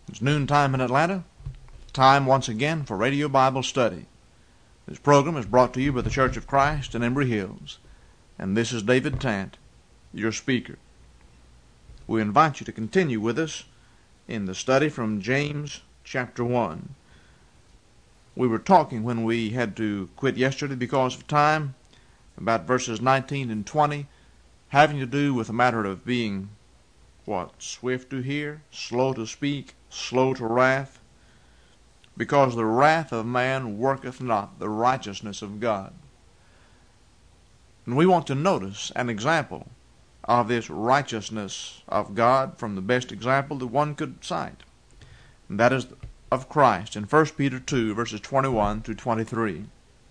It's noontime in Atlanta. Time once again for Radio Bible Study. This program is brought to you by the Church of Christ in Embry Hills. And this is David Tant, your speaker. We invite you to continue with us in the study from James chapter 1. We were talking when we had to quit yesterday because of time about verses 19 and 20 having to do with the matter of being swift to hear, slow to speak, slow to wrath, because the wrath of man worketh not the righteousness of God. And we want to notice an example of this righteousness of God from the best example that one could cite. And that is of Christ in 1 Peter 2, verses 21 to 23.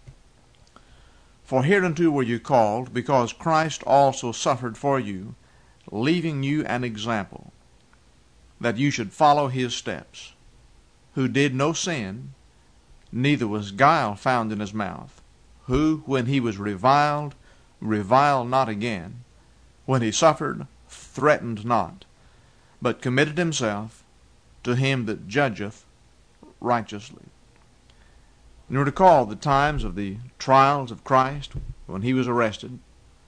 For hereunto were you called, because Christ also suffered for you, leaving you an example, that you should follow his steps, who did no sin, neither was guile found in his mouth, who, when he was reviled, reviled not again, when he suffered, threatened not, but committed himself to him that judgeth righteously. And recall the times of the trials of Christ, when he was arrested,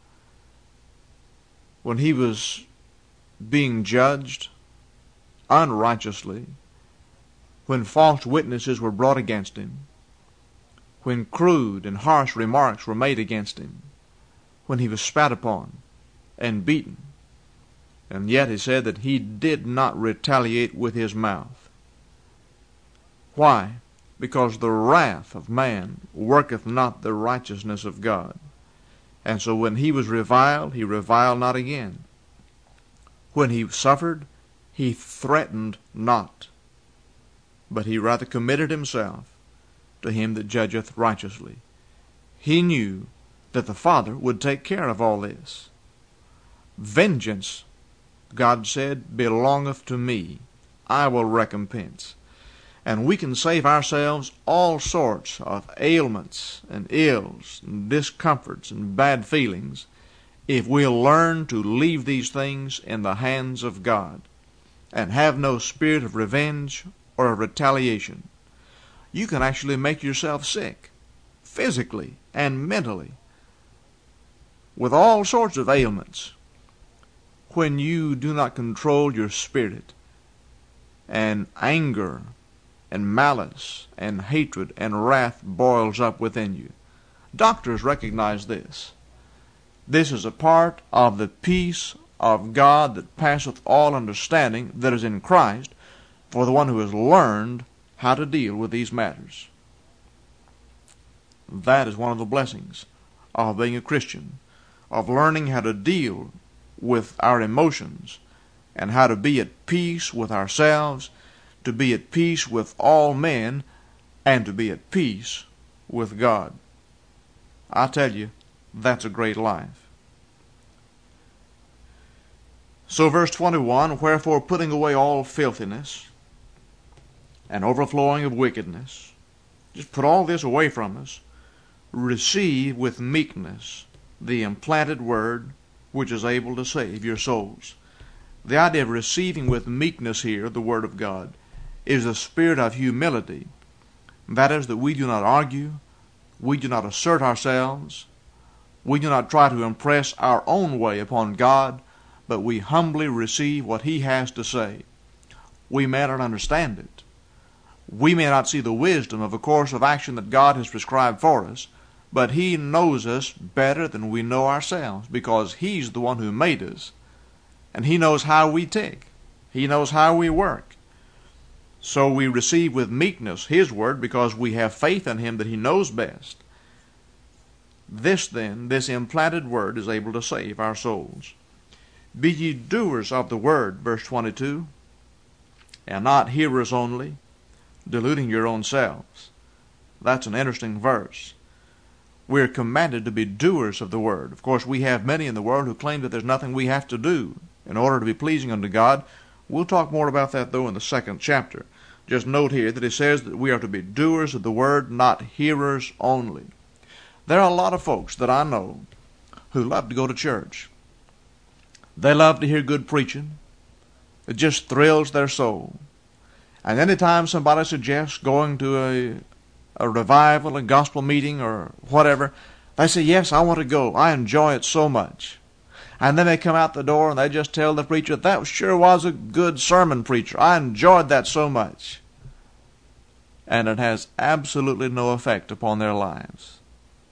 when he was being judged unrighteously, when false witnesses were brought against him, when crude and harsh remarks were made against him, when he was spat upon and beaten. And yet he said that he did not retaliate with his mouth. Why? Because the wrath of man worketh not the righteousness of God. And so when he was reviled, he reviled not again. When he suffered, he threatened not, but he rather committed himself to him that judgeth righteously. He knew that the Father would take care of all this. Vengeance, God said, belongeth to me. I will recompense. And we can save ourselves all sorts of ailments and ills and discomforts and bad feelings if we'll learn to leave these things in the hands of God and have no spirit of revenge or of retaliation. You can actually make yourself sick, physically and mentally, with all sorts of ailments, when you do not control your spirit, and anger and malice and hatred and wrath boils up within you. Doctors recognize this. This is a part of the peace of God that passeth all understanding that is in Christ for the one who has learned how to deal with these matters. That is one of the blessings of being a Christian, of learning how to deal with our emotions and how to be at peace with ourselves, to be at peace with all men, and to be at peace with God. I tell you, that's a great life. So verse 21, wherefore putting away all filthiness and overflowing of wickedness, just put all this away from us, receive with meekness the implanted word which is able to save your souls. The idea of receiving with meekness here, the word of God, is a spirit of humility. That is, that we do not argue, we do not assert ourselves, we do not try to impress our own way upon God, but we humbly receive what He has to say. We may not understand it. We may not see the wisdom of a course of action that God has prescribed for us, but He knows us better than we know ourselves, because He's the one who made us, and He knows how we tick. He knows how we work. So we receive with meekness His word because we have faith in Him that He knows best. This then, this implanted word is able to save our souls. Be ye doers of the word, verse 22, and not hearers only, deluding your own selves. That's an interesting verse. We're commanded to be doers of the word. Of course, we have many in the world who claim that there's nothing we have to do in order to be pleasing unto God. We'll talk more about that, though, in the 2nd chapter. Just note here that it says that we are to be doers of the word, not hearers only. There are a lot of folks that I know who love to go to church. They love to hear good preaching. It just thrills their soul. And anytime somebody suggests going to a revival, a gospel meeting, or whatever, they say, yes, I want to go. I enjoy it so much. And then they come out the door and they just tell the preacher, that sure was a good sermon, preacher. I enjoyed that so much. And it has absolutely no effect upon their lives.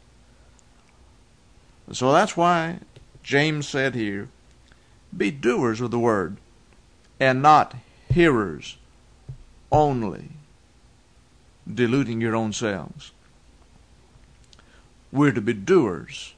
So that's why James said here, be doers of the word and not hearers only, deluding your own selves. We're to be doers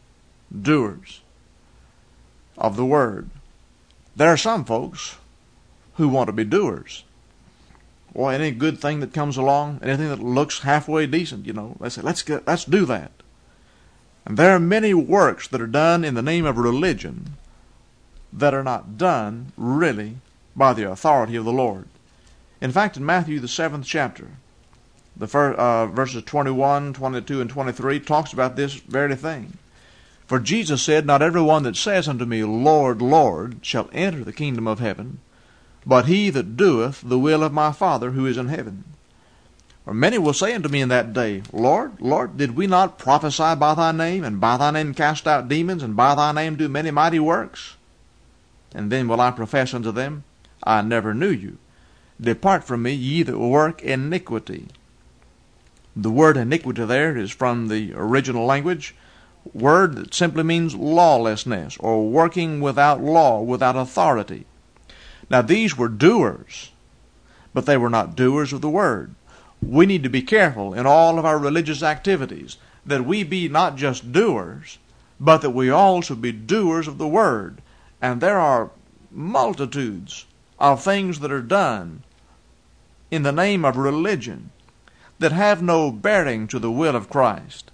of the word. There are some folks who want to be doers. Well, any good thing that comes along, anything that looks halfway decent, they say, let's do that. And there are many works that are done in the name of religion that are not done really by the authority of the Lord. In fact, in Matthew, the 7th chapter, the first, verses 21, 22, and 23, talks about this very thing. For Jesus said, not every one that says unto me, Lord, Lord, shall enter the kingdom of heaven, but he that doeth the will of my Father who is in heaven. For many will say unto me in that day, Lord, Lord, did we not prophesy by thy name, and by thy name cast out demons, and by thy name do many mighty works? And then will I profess unto them, I never knew you. Depart from me, ye that work iniquity. The word iniquity there is from the original language, word that simply means lawlessness, or working without law, without authority. Now these were doers, but they were not doers of the word. We need to be careful in all of our religious activities that we be not just doers, but that we also be doers of the word. And there are multitudes of things that are done in the name of religion that have no bearing to the will of Christ.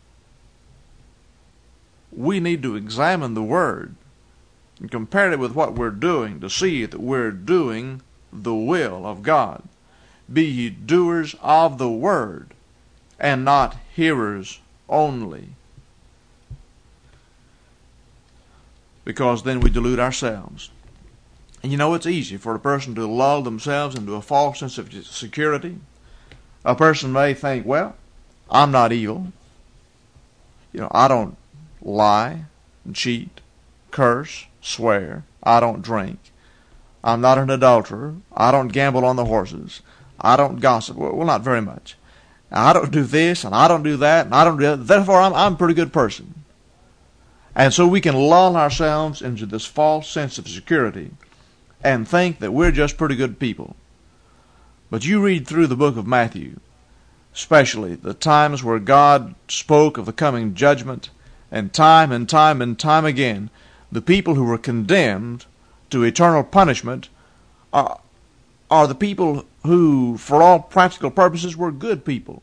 We need to examine the word and compare it with what we're doing to see that we're doing the will of God. Be ye doers of the word, and not hearers only. Because then we delude ourselves. And it's easy for a person to lull themselves into a false sense of security. A person may think, well, I'm not evil. I don't lie, cheat, curse, swear. I don't drink. I'm not an adulterer. I don't gamble on the horses. I don't gossip. Well, not very much. I don't do this, and I don't do that, and I don't do that. Therefore, I'm a pretty good person. And so we can lull ourselves into this false sense of security and think that we're just pretty good people. But you read through the book of Matthew, especially the times where God spoke of the coming judgment, and time again, the people who were condemned to eternal punishment are the people who, for all practical purposes, were good people.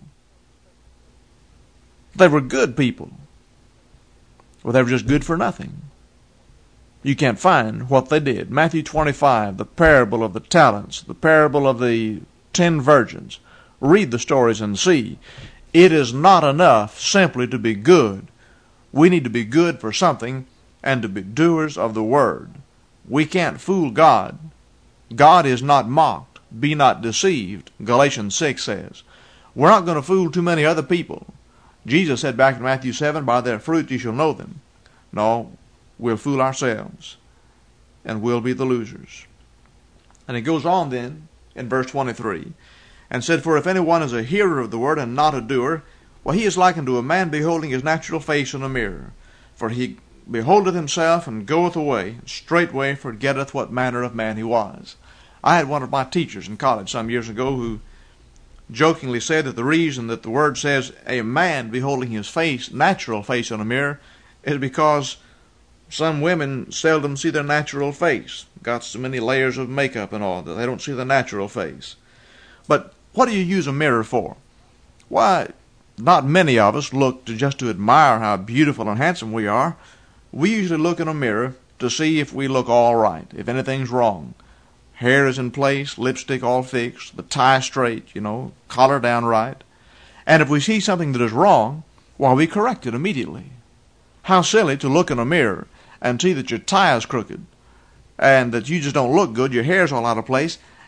They were good people. Well, they were just good for nothing. You can't find what they did. Matthew 25, the parable of the talents, the parable of the 10 virgins. Read the stories and see. It is not enough simply to be good. We need to be good for something and to be doers of the word. We can't fool God. God is not mocked. Be not deceived, Galatians 6 says. We're not going to fool too many other people. Jesus said back in Matthew 7, by their fruit you shall know them. No, we'll fool ourselves, and we'll be the losers. And it goes on then in verse 23, and said, for if anyone is a hearer of the word and not a doer, well, he is like unto a man beholding his natural face in a mirror. For he beholdeth himself, and goeth away, and straightway forgetteth what manner of man he was. I had one of my teachers in college some years ago who jokingly said that the reason that the word says a man beholding his face, natural face in a mirror, is because some women seldom see their natural face. Got so many layers of makeup and all that they don't see the natural face. But what do you use a mirror for? Why, not many of us look just to admire how beautiful and handsome we are. We usually look in a mirror to see if we look all right, if anything's wrong. Hair is in place, lipstick all fixed, the tie straight, collar down right. And if we see something that is wrong, why, we correct it immediately. How silly to look in a mirror and see that your tie is crooked and that you just don't look good, your hair's all out of place,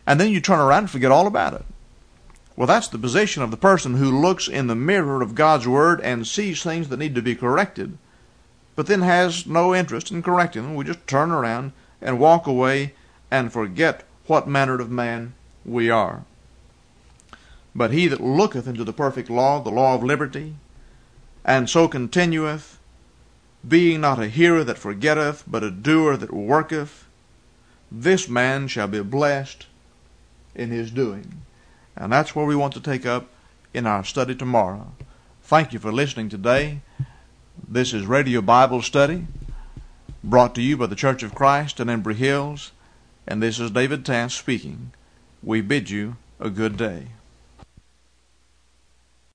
and then you turn around and forget all about it. Well, that's the position of the person who looks in the mirror of God's Word and sees things that need to be corrected, but then has no interest in correcting them. We just turn around and walk away and forget what manner of man we are. But he that looketh into the perfect law, the law of liberty, and so continueth, being not a hearer that forgetteth, but a doer that worketh, this man shall be blessed in his doing. And that's where we want to take up in our study tomorrow. Thank you for listening today. This is Radio Bible Study, brought to you by the Church of Christ in Embry Hills, and this is David Tance speaking. We bid you a good day.